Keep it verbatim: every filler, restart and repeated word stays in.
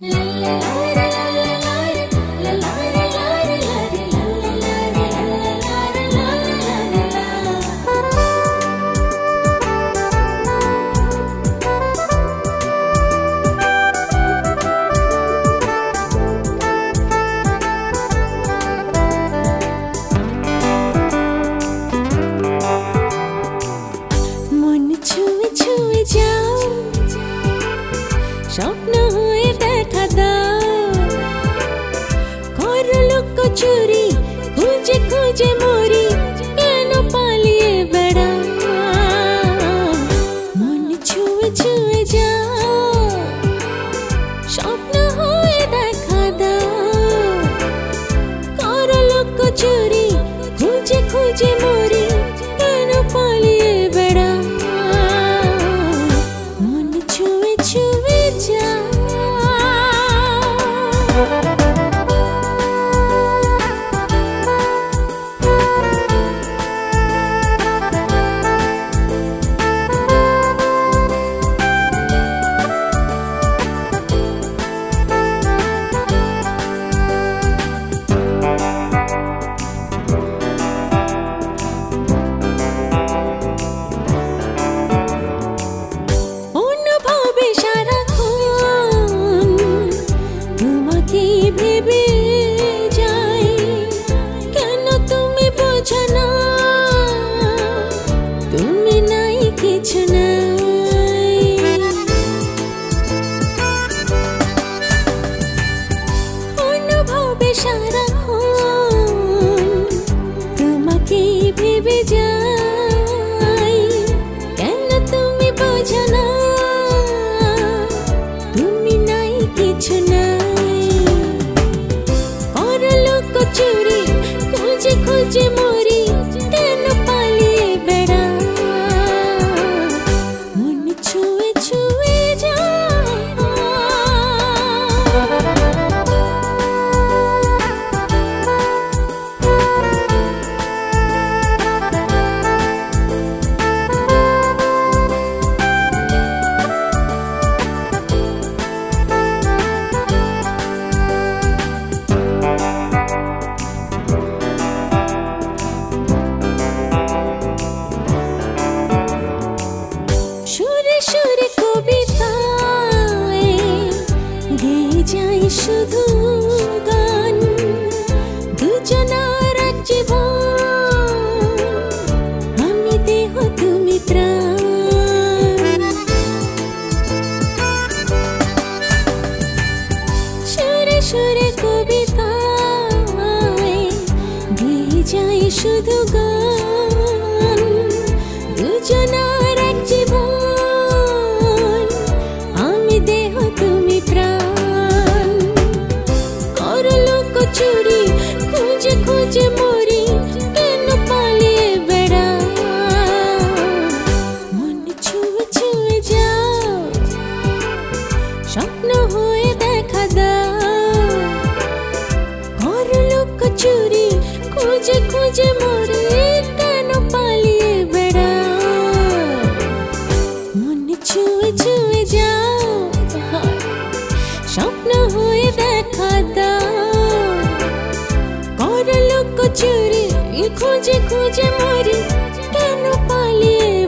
স্বপ্ন হয়ে দেখা দাও, করো লুকোচুরি, খুঁজে খুঁজে মরি, কেন পালিয়ে বেড়াও? মন ছুঁয়ে ছুঁয়ে যাও, স্বপ্ন হয়ে দেখা দাও, করো লুকোচুরি, খুঁজে খুঁজে মরি, কেন পালিয়ে বেড়াও? মন ছুঁয়ে ছুঁয়ে যাও। ভেবে যাই, কেন তুমি বোঝো না, তুমি নাই কিছু নাই। অনুভবে সারাক্ষণ তোমাকে ভেবে যাই, কেন তুমি বোঝো না, তুমি নাই কিছু নাই। চুরি খুঁজে খুঁজে মরি, কেন পালিয়ে বেড়াও? মন ছুঁয়ে ছুঁয়ে যাও। সুরে সুরে কবিতায় গেয়ে যাই শুধু গান, দুজনার এক জীবন, আমি দেহ তুমি প্রাণ। সুরে সুরে কবিতায় গেয়ে যাই শুধু গান, দুজনার এক জীবন, আমি দেহ তুমি প্রাণ। করো লুকোচুরি, খুঁজে খুঁজে মরি, কেন পালিয়ে বেড়াও? মন ছুঁয়ে ছুঁয়ে যাও, স্বপ্ন হয়ে দেখা দাও, করো লুকোচুরি, খুঁজে খুঁজে মরি, কেন পালিয়ে বেড়াও? মন ছুঁয়ে ছুঁয়ে যাও, স্বপ্ন হয়ে দেখা দাও, করো লুকোচুরি, খুঁজে খুঁজে মরি, কেন পালিয়ে